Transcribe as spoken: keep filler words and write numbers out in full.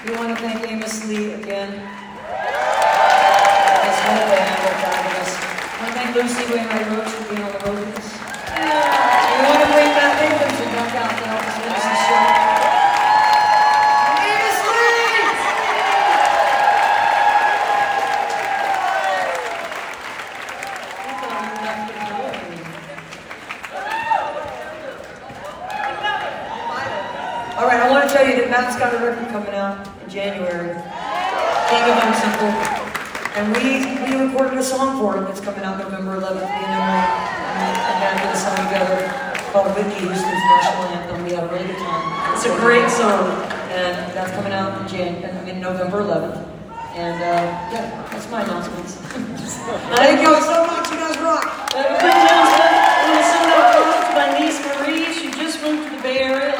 We want to thank Amos Lee again. His whole band are fabulous. I want to thank Lucy Wainwright Roach for being on the road with us. Yeah. We want to bring Matt Nathanson back out to help us finish the show. Amos Lee! All right, I want to tell you that Matt's got a record coming out in January. King of Unsimple. And we, we recorded a song for it that's coming out November eleventh. Me and Emily and, and Matt did a song together called Whitney Houston's National Anthem. We had a really good time. It's a great song. And that's coming out in Jan I mean November eleventh. And uh, yeah, that's my announcements. Thank you all so much. You guys rock. Uh, quick announcement. I'm going to send out cards to my niece Marie. She just moved to the Bay Area.